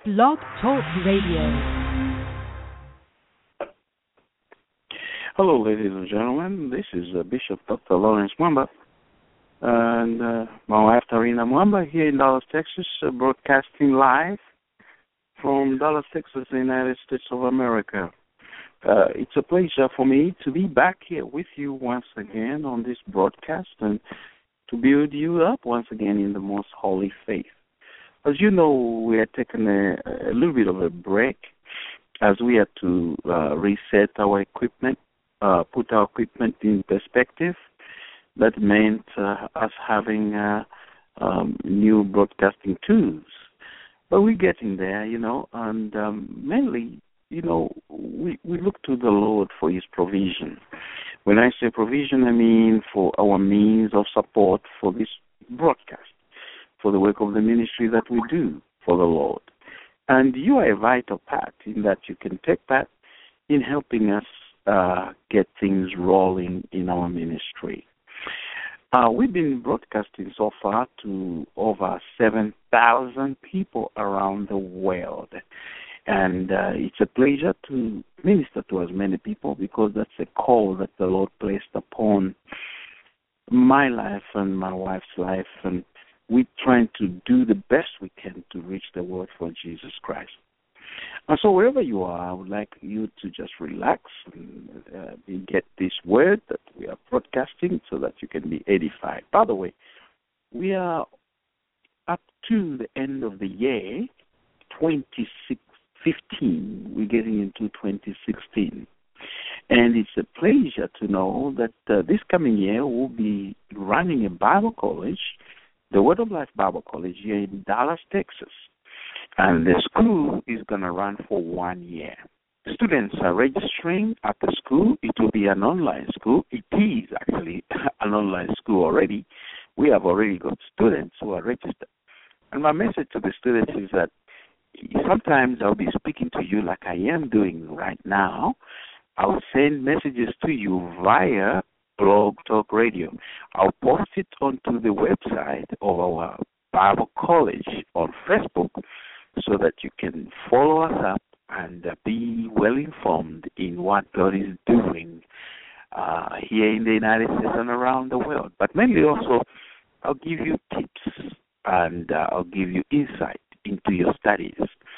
Blog Talk Radio. Hello, ladies and gentlemen. This is Bishop Dr. Lawrence Mwamba and my wife, Tarina Mwamba, here in Dallas, Texas, broadcasting live from Dallas, Texas, the United States of America. It's a pleasure for me to be back here with you once again on this broadcast and to build you up once again in the most holy faith. As you know, we are taking a little bit of a break as we had to reset our equipment, put our equipment in perspective. That meant us having new broadcasting tools. But we're getting there, and mainly, we look to the Lord for His provision. When I say provision, I mean for our means of support for this broadcast, for the work of the ministry that we do for the Lord. And you are a vital part in that you can take part in helping us get things rolling in our ministry. We've been broadcasting so far to over 7,000 people around the world. And it's a pleasure to minister to as many people because that's a call that the Lord placed upon my life and my wife's life. And we're trying to do the best we can to reach the world for Jesus Christ. And so wherever you are, I would like you to just relax and get this word that we are broadcasting so that you can be edified. By the way, we are up to the end of the year, 2015. We're getting into 2016. And it's a pleasure to know that this coming year we'll be running a Bible college, the Word of Life Bible College here in Dallas, Texas. And the school is going to run for 1 year. Students are registering at the school. It will be an online school. It is actually an online school already. We have already got students who are registered. And my message to the students is that sometimes I'll be speaking to you like I am doing right now. I'll send messages to you via Blog Talk Radio. I'll post it onto the website of our Bible College on Facebook so that you can follow us up and be well informed in what God is doing here in the United States and around the world. But mainly also, I'll give you tips and I'll give you insight into your studies.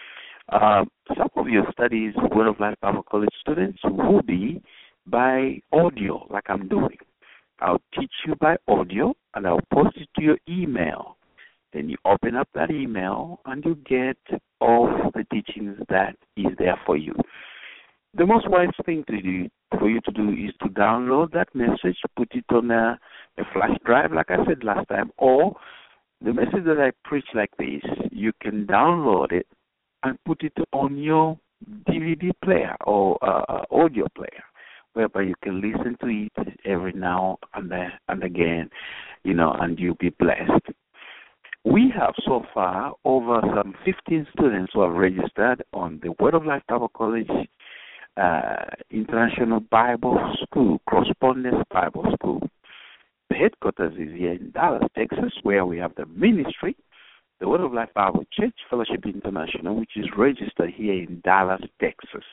Some of your studies, Word of Life Bible College students, will be by audio, like I'm doing. I'll teach you by audio, and I'll post it to your email. Then you open up that email, and you get all the teachings that is there for you. The most wise thing to do for you to do is to download that message, put it on a flash drive, like I said last time, or the message that I preach like this, you can download it and put it on your DVD player or audio player, whereby you can listen to it every now and again, and you'll be blessed. We have so far over some 15 students who have registered on the Word of Life Bible College International Bible School, Correspondence Bible School. The headquarters is here in Dallas, Texas, where we have the ministry, the Word of Life Bible Church Fellowship International, which is registered here in Dallas, Texas.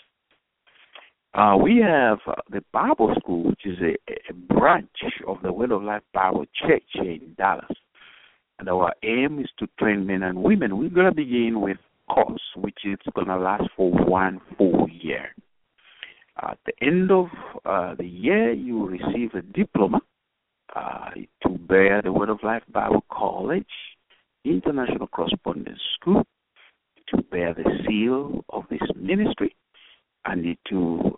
We have the Bible School, which is a branch of the Word of Life Bible Church here in Dallas. And our aim is to train men and women. We're going to begin with a course, which is going to last for 1 full year. At the end of the year, you will receive a diploma to bear the Word of Life Bible College International Correspondence School, to bear the seal of this ministry, and it to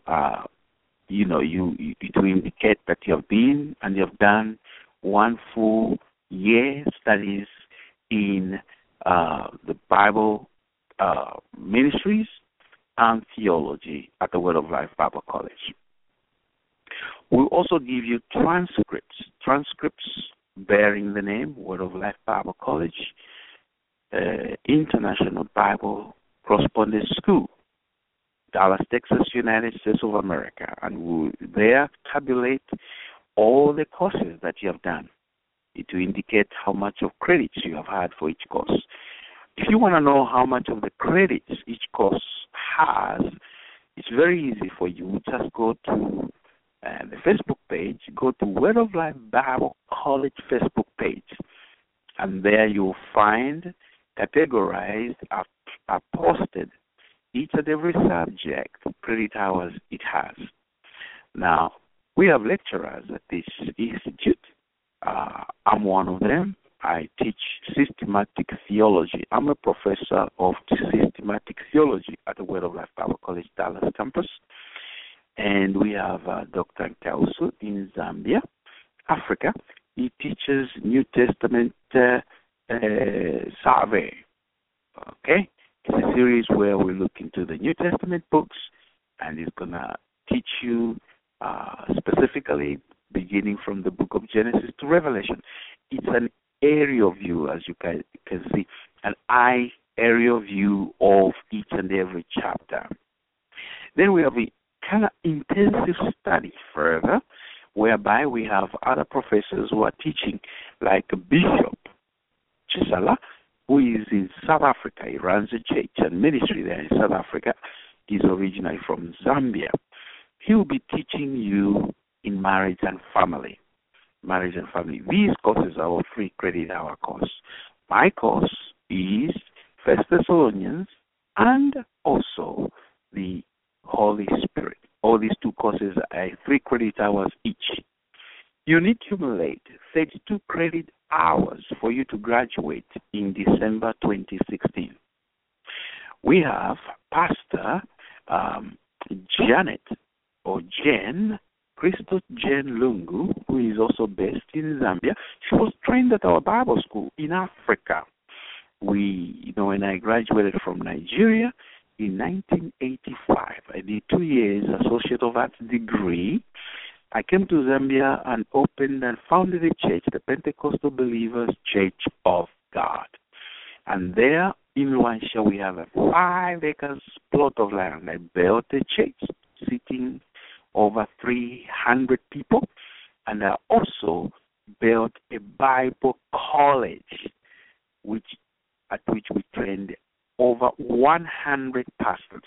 indicate that you have been and you have done 1 full year studies in the Bible ministries and theology at the Word of Life Bible College. We'll also give you transcripts bearing the name Word of Life Bible College International Bible Correspondence School, Dallas, Texas, United States of America, and we'll there tabulate all the courses that you have done. It will indicate how much of credits you have had for each course. If you want to know how much of the credits each course has, it's very easy for you. Just go to the Facebook page, go to Word of Life Bible College Facebook page, and there you'll find categorized, are posted each and every subject, credit hours it has. Now, we have lecturers at this institute. I'm one of them. I teach systematic theology. I'm a professor of systematic theology at the Word of Life Bible College Dallas campus. And we have Dr. Nkausu in Zambia, Africa. He teaches New Testament survey. Okay? It's a series where we look into the New Testament books, and he's going to teach you specifically beginning from the book of Genesis to Revelation. It's an area view, as you can see, an area view of each and every chapter. Then we have a kind of intensive study further, whereby we have other professors who are teaching, like Bishop Chisala, who is in South Africa. He runs a church and ministry there in South Africa. He's originally from Zambia. He will be teaching you in marriage and family. Marriage and family. These courses are all 3 credit hour course. My course is 1 Thessalonians and also the Holy Spirit. All these 2 courses are 3 credit hours each. You need to accumulate 32 credit hours for you to graduate in December 2016. We have Pastor Janet or Jen, Christo Jen Lungu, who is also based in Zambia. She was trained at our Bible school in Africa. When I graduated from Nigeria in 1985, I did 2 years Associate of Arts degree. I came to Zambia and opened and founded a church, the Pentecostal Believers Church of God. And there in Luanshya, we have a 5 acres plot of land. I built a church seating over 300 people, and I also built a Bible college, at which we trained over 100 pastors.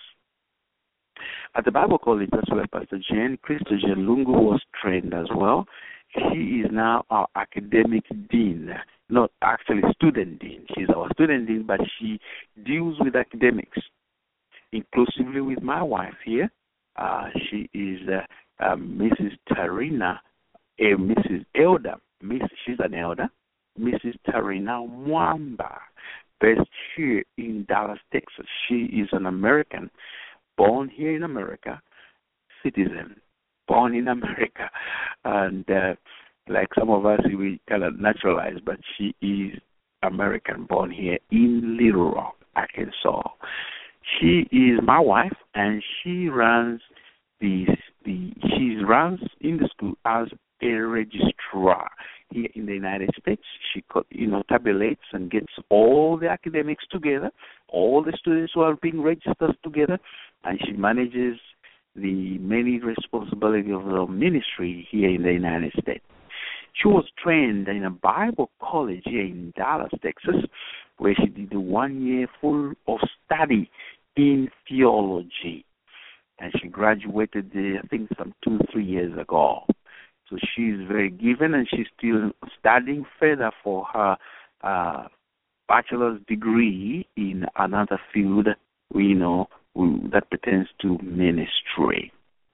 At the Bible college, that's where Pastor Christo Jen Lungu was trained as well. She is now our academic dean, not actually student dean. She's our student dean, but she deals with academics, inclusively with my wife here. She is Mrs. Tarina, Mrs. Elder. She's an elder, Mrs. Tarina Mwamba, based here in Dallas, Texas. She is an American, born here in America, citizen, born in America. And like some of us, we kind of naturalized, but she is American, born here in Little Rock, Arkansas. She is my wife, and she runs she runs in the school as a registrar here in the United States. She tabulates and gets all the academics together, all the students who are being registered together, and she manages the many responsibilities of the ministry here in the United States. She was trained in a Bible college here in Dallas, Texas, where she did 1 year full of study in theology. And she graduated, I think, some 2-3 years ago. So she's very given, and she's still studying further for her bachelor's degree in another field that pertains to ministry.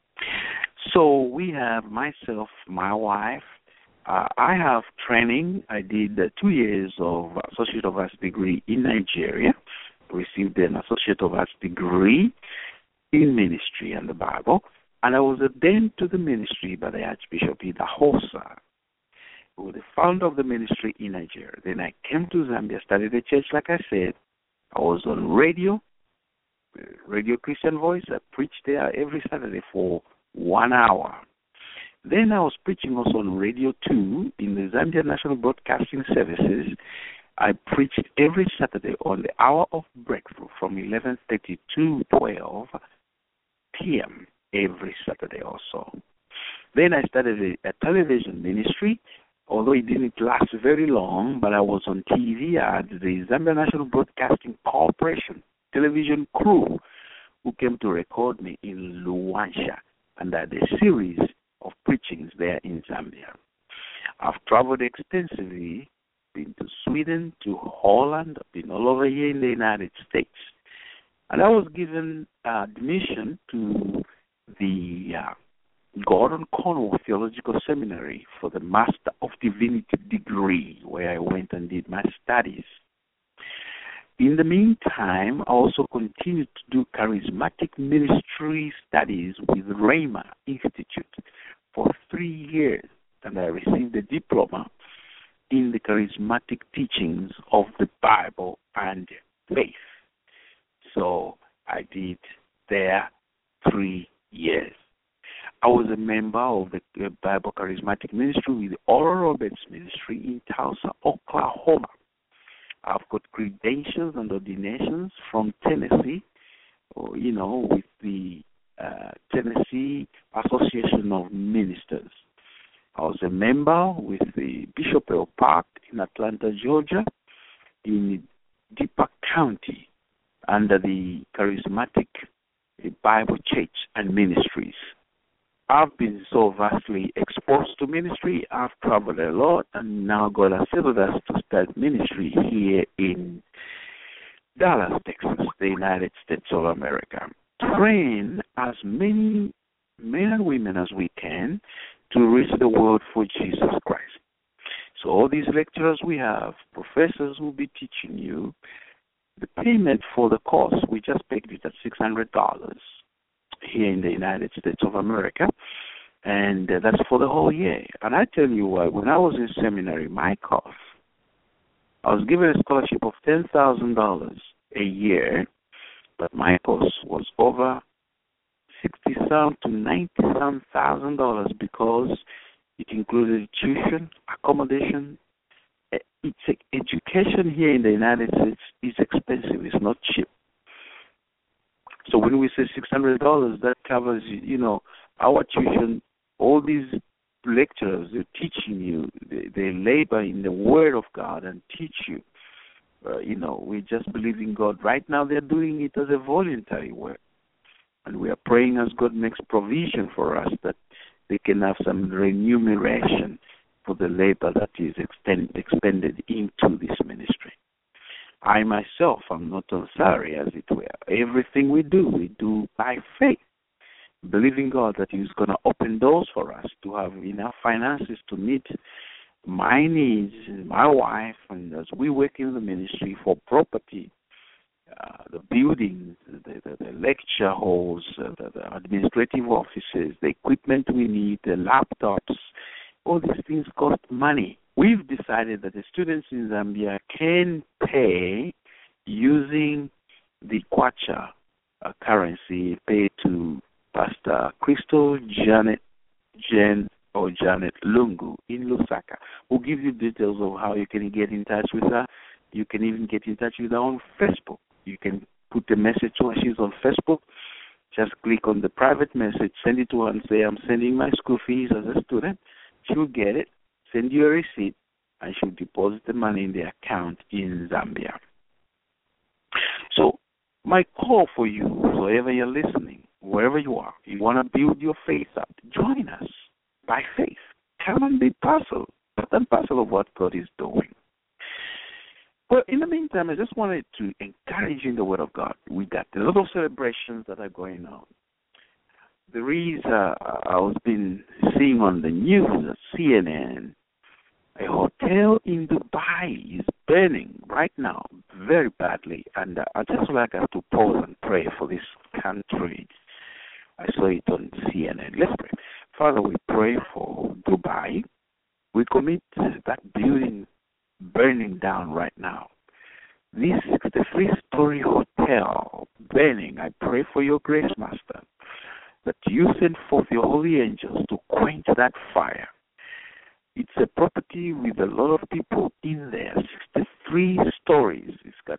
So we have myself, my wife. I have training. I did 2 years of Associate of Arts degree in Nigeria, received an Associate of Arts degree in ministry and the Bible, and I was ordained to the ministry by the Archbishop Idahosa, who was the founder of the ministry in Nigeria. Then I came to Zambia, started a church, like I said. I was on Radio Christian Voice. I preached there every Saturday for 1 hour. Then I was preaching also on Radio 2 in the Zambia National Broadcasting Services. I preached every Saturday on the Hour of Breakthrough from 11:30 to 12 p.m. every Saturday also. Then I started a television ministry although it didn't last very long, but I was on TV. I had the Zambia National Broadcasting Corporation television crew who came to record me in Luanshya under the series of preachings there in Zambia. I've traveled extensively, been to Sweden, to Holland, I've been all over here in the United States. And I was given admission to the Gordon Conwell Theological Seminary for the Master of Divinity degree, where I went and did my studies. In the meantime, I also continued to do charismatic ministry studies with Rhema Institute for 3 years, and I received a diploma in the charismatic teachings of the Bible and faith. So I did there 3 years. I was a member of the Bible Charismatic Ministry with Oral Roberts Ministry in Tulsa, Oklahoma. I've got credentials and ordinations from Tennessee, with the Tennessee Association of Ministers. I was a member with the Bishop Earl Park in Atlanta, Georgia, in Deepak County, under the Charismatic Bible Church and Ministries. I've been so vastly exposed to ministry. I've traveled a lot, and now God has settled us to start ministry here in Dallas, Texas, the United States of America. Train as many men and women as we can to reach the world for Jesus Christ. So all these lecturers we have, professors will be teaching you. The payment for the course, we just paid it at $600 here in the United States of America, and that's for the whole year. And I tell you what, when I was in seminary, my course, I was given a scholarship of $10,000 a year, but my course was over $60,000 to $90,000 because it included tuition, accommodation. Education here in the United States is expensive. It's not cheap. So when we say $600, that covers, our tuition. All these lecturers, they're teaching you. They labor in the Word of God and teach you. We just believe in God. Right now, they're doing it as a voluntary work. And we are praying as God makes provision for us that they can have some remuneration for the labor that is expended into this ministry. I myself am not on salary, as it were. Everything we do by faith, believing God that He's going to open doors for us to have enough finances to meet my needs, my wife, and as we work in the ministry for property, the buildings, the lecture halls, the administrative offices, the equipment we need, the laptops, all these things cost money. We've decided that the students in Zambia can pay using the Kwacha currency paid to Pastor Crystal Janet Lungu in Lusaka. We'll give you details of how you can get in touch with her. You can even get in touch with her on Facebook. You can put a message to her. She's on Facebook. Just click on the private message, send it to her and say, I'm sending my school fees as a student. She'll get it, send you a receipt, and she'll deposit the money in the account in Zambia. So my call for you, wherever you're listening, wherever you are, you want to build your faith up, join us by faith. Come and be part and parcel of what God is doing. Well, in the meantime, I just wanted to encourage you in the Word of God. We got a lot of celebrations that are going on. There is, I was been seeing on the news at CNN, a hotel in Dubai is burning right now very badly. And I just like us to pause and pray for this country. I saw it on CNN. Let's pray. Father, we pray for Dubai. We commit that building burning down right now. This 63-story hotel burning, I pray for your grace, Master, that you send forth your holy angels to quench that fire. It's a property with a lot of people in there, 63 stories. It's got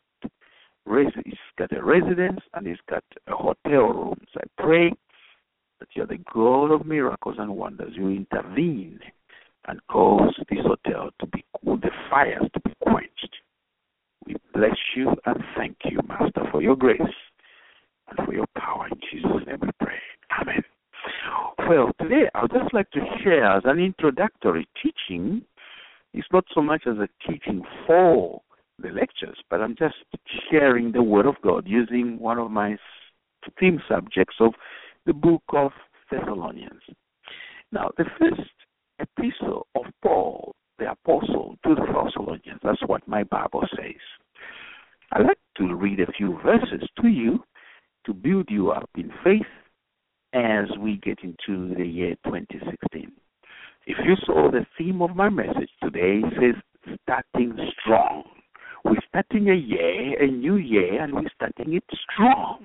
a residence and it's got a hotel rooms. I pray that you're the God of miracles and wonders. You intervene and cause this hotel to be cool, the fires to be quenched. We bless you and thank you, Master, for your grace and for your power. In Jesus' name we pray. Amen. Well, today I'd just like to share as an introductory teaching. It's not so much as a teaching for the lectures, but I'm just sharing the Word of God using one of my theme subjects of the book of Thessalonians. Now, the first epistle of Paul, the apostle, to the Thessalonians, that's what my Bible says. I'd like to read a few verses to you to build you up in faith as we get into the year 2016. If you saw the theme of my message today, it says starting strong. We're starting a year, a new year, and we're starting it strong.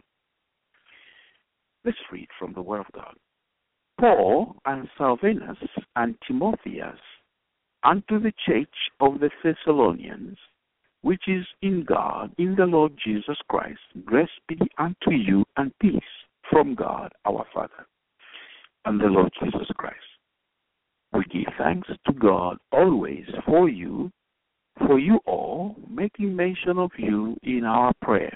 Let's read from the Word of God. Paul and Silvanus and Timotheus unto the church of the Thessalonians, which is in God, in the Lord Jesus Christ, grace be unto you and peace from God our Father and the Lord Jesus Christ. We give thanks to God always for you all, making mention of you in our prayers,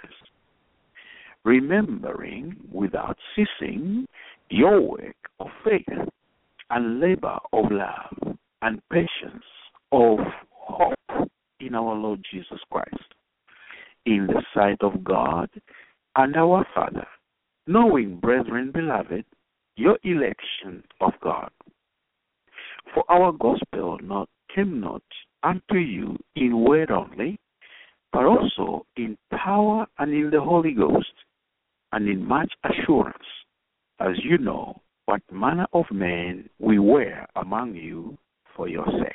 remembering without ceasing your work of faith and labor of love and patience of hope in our Lord Jesus Christ, in the sight of God and our Father, knowing, brethren beloved, your election of God. For our gospel came not unto you in word only, but also in power and in the Holy Ghost, and in much assurance, as you know what manner of men we were among you for your sake.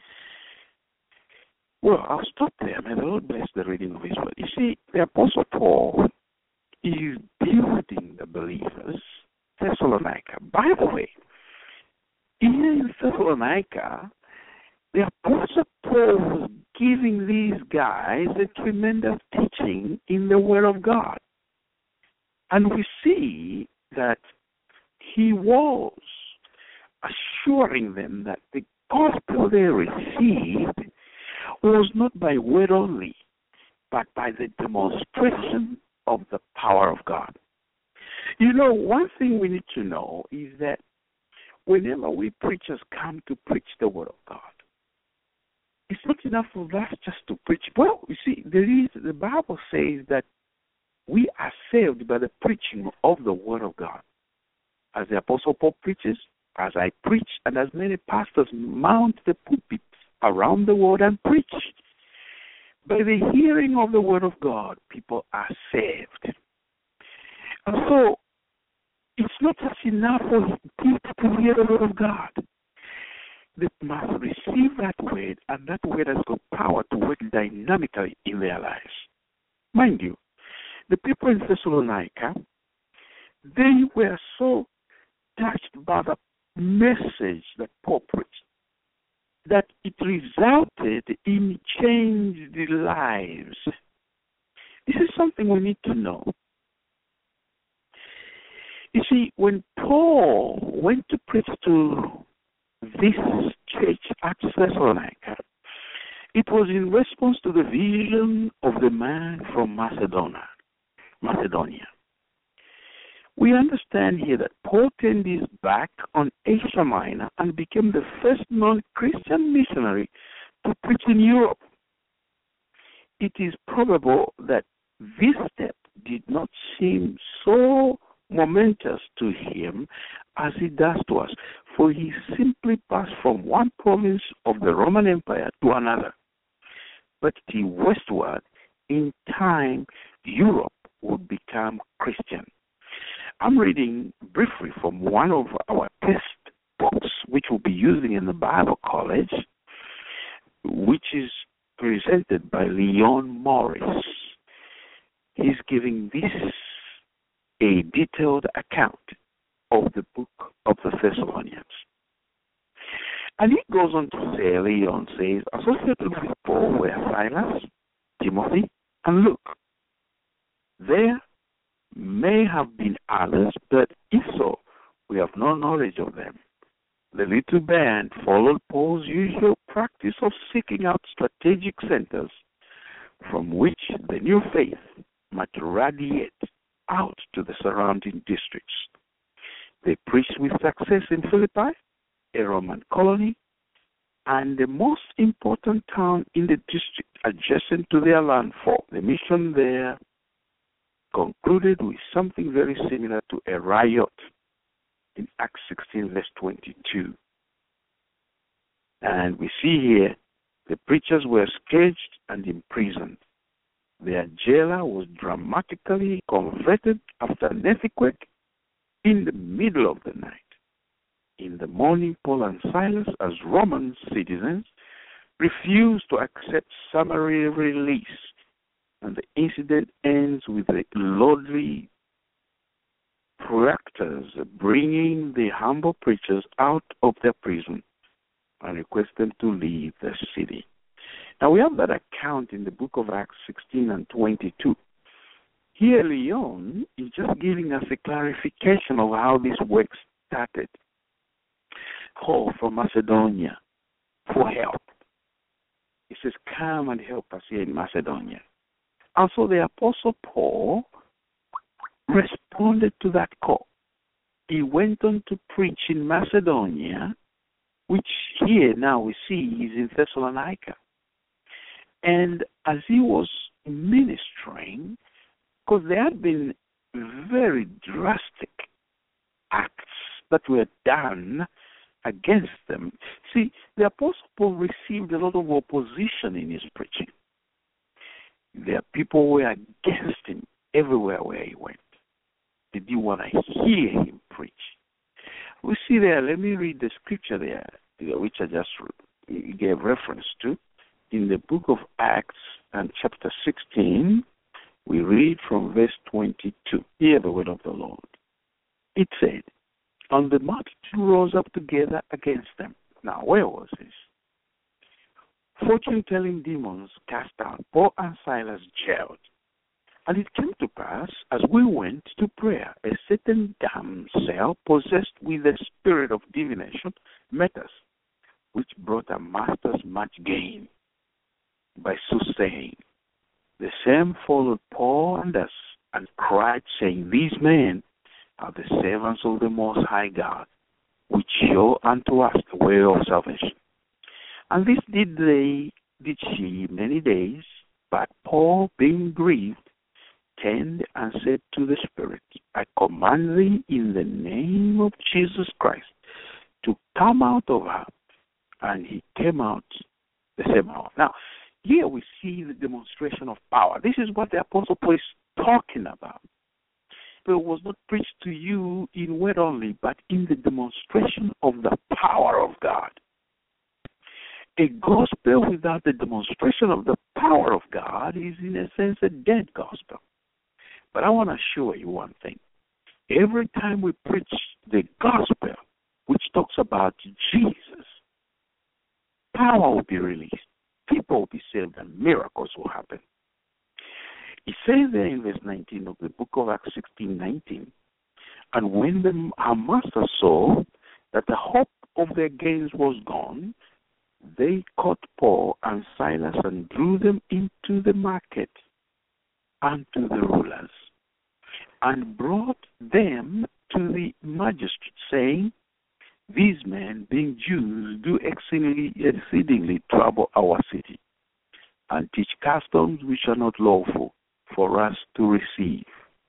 Well, I'll stop there. May the Lord bless the reading of His word. You see, the Apostle Paul is building the believers, Thessalonica. By the way, here in Thessalonica, the Apostle Paul was giving these guys a tremendous teaching in the Word of God. And we see that he was assuring them that the gospel they received was not by word only, but by the demonstration of the power of God. You know, one thing we need to know is that whenever we preachers come to preach the Word of God, it's not enough for us just to preach. Well, you see, the Bible says that we are saved by the preaching of the Word of God. As the Apostle Paul preaches, as I preach, and as many pastors mount the pulpits around the world and preach. By the hearing of the Word of God, people are saved. And so, it's not just enough for people to hear the Word of God. They must receive that Word, and that Word has got power to work dynamically in their lives. Mind you, the people in Thessalonica, they were so touched by the message that Paul preached that it resulted in changed lives. This is something we need to know. You see, when Paul went to preach to this church at Thessalonica, it was in response to the vision of the man from Macedonia. We understand here that Paul turned his back on Asia Minor and became the first non-Christian missionary to preach in Europe. It is probable that this step did not seem so momentous to him as it does to us, for he simply passed from one province of the Roman Empire to another. But westward, in time, Europe would become Christian. I'm reading briefly from one of our test books, which we'll be using in the Bible College, which is presented by Leon Morris. He's giving this a detailed account of the book of the Thessalonians. And he goes on to say, Leon says, associated with Paul were Silas, Timothy, and Luke. There may have been others, but if so, we have no knowledge of them. The little band followed Paul's usual practice of seeking out strategic centers from which the new faith might radiate out to the surrounding districts. They preached with success in Philippi, a Roman colony, and the most important town in the district adjacent to their landfall. The mission there concluded with something very similar to a riot in Acts 16, verse 22. And we see here the preachers were scourged and imprisoned. Their jailer was dramatically converted after an earthquake in the middle of the night. In the morning, Paul and Silas, as Roman citizens, refused to accept summary release, and the incident ends with the lordly proctors bringing the humble preachers out of their prison and request them to leave the city. Now we have that account in the book of Acts 16 and 22. Here Leon is just giving us a clarification of how this work started. Call from Macedonia for help. He says, come and help us here in Macedonia. And so the Apostle Paul responded to that call. He went on to preach in Macedonia, which here now we see is in Thessalonica. And as he was ministering, because there had been very drastic acts that were done against them. See, the Apostle Paul received a lot of opposition in his preaching. There are people who were against him everywhere where he went. They didn't want to hear him preach. We see there, let me read the scripture there, which I just gave reference to. In the book of Acts and chapter 16, we read from verse 22. Hear the word of the Lord. It said, and the multitude rose up together against them. Now, where was this? Fortune-telling demons cast out. Paul and Silas jailed. And it came to pass, as we went to prayer, a certain damsel possessed with the spirit of divination met us, which brought our masters much gain by soothsaying. The same followed Paul and us, and cried, saying, these men are the servants of the Most High God, which show unto us the way of salvation. And this did she many days, but Paul, being grieved, turned and said to the Spirit, I command thee in the name of Jesus Christ to come out of her. And he came out the same hour. Now, here we see the demonstration of power. This is what the Apostle Paul is talking about. But it was not preached to you in word only, but in the demonstration of the power of God. A gospel without the demonstration of the power of God is, in a sense, a dead gospel. But I want to assure you one thing. Every time we preach the gospel, which talks about Jesus, power will be released. People will be saved and miracles will happen. It says there in verse 19 of the book of Acts 16:19, and when our master saw that the hope of their gains was gone, they caught Paul and Silas and drew them into the market unto the rulers, and brought them to the magistrate, saying, these men, being Jews, do exceedingly trouble our city, and teach customs which are not lawful for us to receive,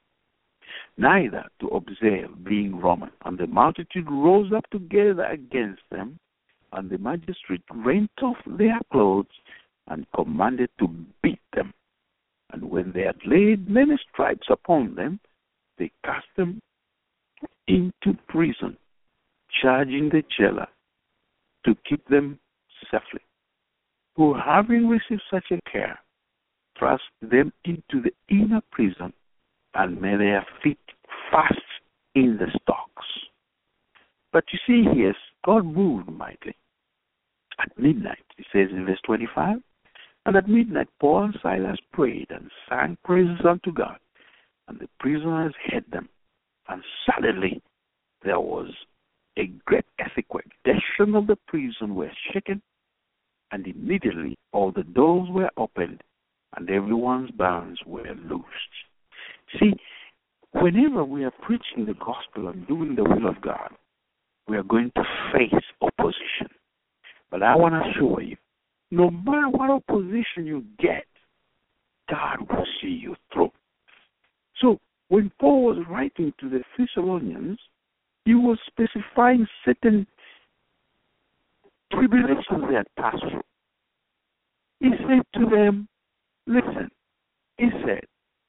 neither to observe, being Roman. And the multitude rose up together against them, and the magistrate rent off their clothes and commanded to beat them. And when they had laid many stripes upon them, they cast them into prison, charging the jailer to keep them safely, who, having received such a care, thrust them into the inner prison and made their feet fast in the stocks. But you see here, God moved mightily. At midnight, it says in verse 25, and at midnight Paul and Silas prayed and sang praises unto God, and the prisoners heard them. And suddenly there was a great earthquake. The section of the prison were shaken, and immediately all the doors were opened, and everyone's bonds were loosed. See, whenever we are preaching the gospel and doing the will of God, we are going to face opposition. But I want to assure you, no matter what opposition you get, God will see you through. So when Paul was writing to the Thessalonians, he was specifying certain tribulations they had passed through. He said to them, listen, he said,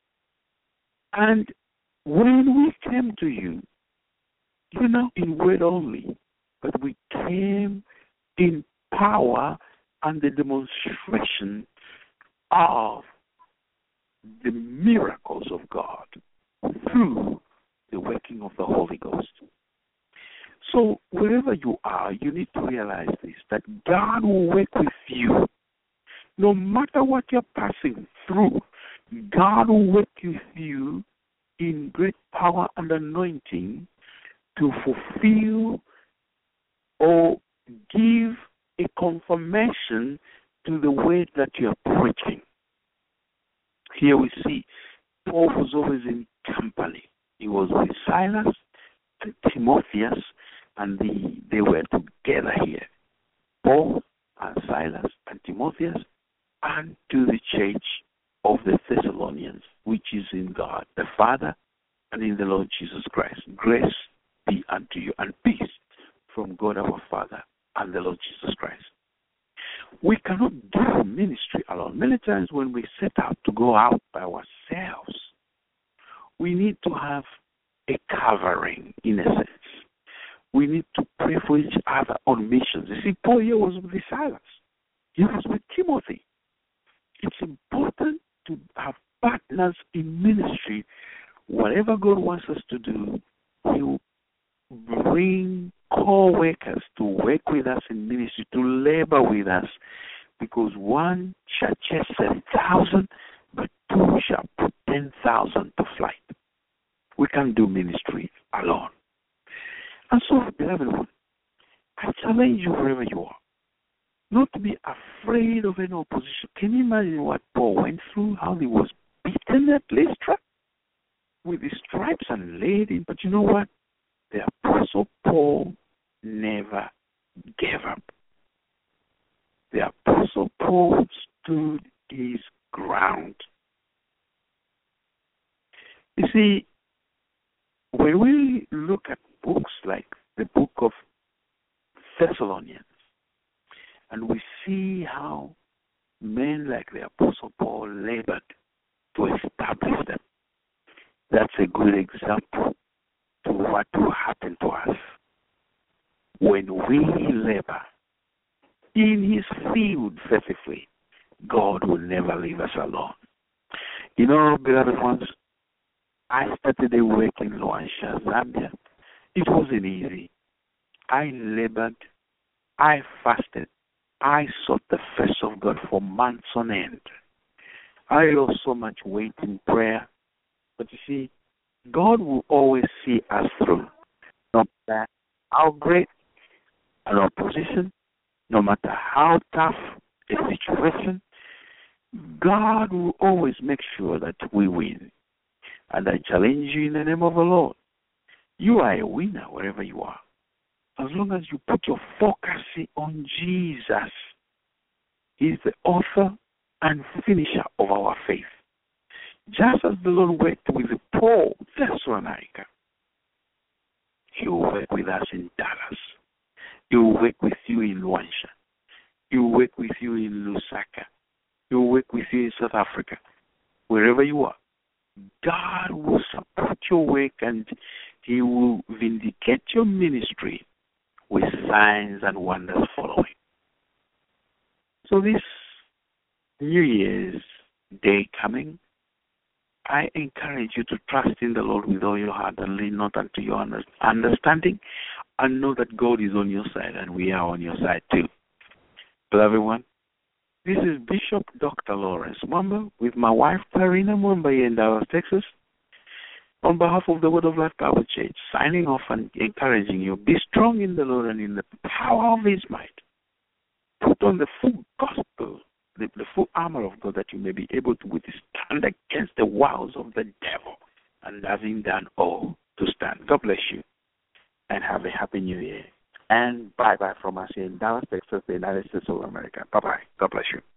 and when we came to you, not in word only, but we came in power and the demonstration of the miracles of God through the working of the Holy Ghost. So wherever you are, you need to realize this, that God will work with you. No matter what you're passing through, God will work with you in great power and anointing to fulfill or give a confirmation to the word that you are preaching. Here we see Paul was always in company. He was with Silas and Timotheus, and they were together here. Paul and Silas and Timotheus, and to the church of the Thessalonians, which is in God the Father and in the Lord Jesus Christ. Grace be unto you and peace from God our Father and the Lord Jesus Christ. We cannot do ministry alone. Many times when we set out to go out by ourselves, we need to have a covering, in a sense. We need to pray for each other on missions. You see, Paul here was with Silas. He was with Timothy. It's important to have partners in ministry. Whatever God wants us to do, He will bring co-workers to work with us in ministry, to labor with us, because one shall chase 10,000, but two shall put 10,000 to flight. We can't do ministry alone. And so, beloved one, I challenge you wherever you are, not to be afraid of any opposition. Can you imagine what Paul went through, how he was beaten at Lystra with his stripes and laid in? But you know what? The Apostle Paul never gave up. The Apostle Paul stood his ground. You see, when we look at books like the book of Thessalonians, and we see how men like the Apostle Paul labored to establish them, that's a good example to what will happen to us when we labor in His field faithfully. God will never leave us alone. You know, beloved ones, I started a work in Luanshya, Zambia. It wasn't easy. I labored. I fasted. I sought the face of God for months on end. I lost so much weight in prayer. But you see, God will always see us through. No matter how great an opposition, no matter how tough a situation, God will always make sure that we win. And I challenge you in the name of the Lord. You are a winner wherever you are. As long as you put your focus on Jesus. He's the author and finisher of our faith. Just as the Lord worked with Paul Thessalonica, He will work with us in Dallas. He will work with you in Luanshya. He will work with you in Lusaka. He will work with you in South Africa. Wherever you are, God will support your work and He will vindicate your ministry with signs and wonders following. So this New Year's Day coming, I encourage you to trust in the Lord with all your heart and lean not unto your understanding, and know that God is on your side and we are on your side too. Beloved one, this is Bishop Dr. Lawrence Mwamba with my wife Karina Mwamba here in Dallas, Texas. On behalf of the Word of Life Bible Church, signing off and encouraging you, be strong in the Lord and in the power of His might. Put on the full gospel, the full armor of God, that you may be able to withstand against the wiles of the devil, and having done all, to stand. God bless you, and have a happy New Year. And bye-bye from us here in Dallas, Texas, the United States of America. Bye-bye. God bless you.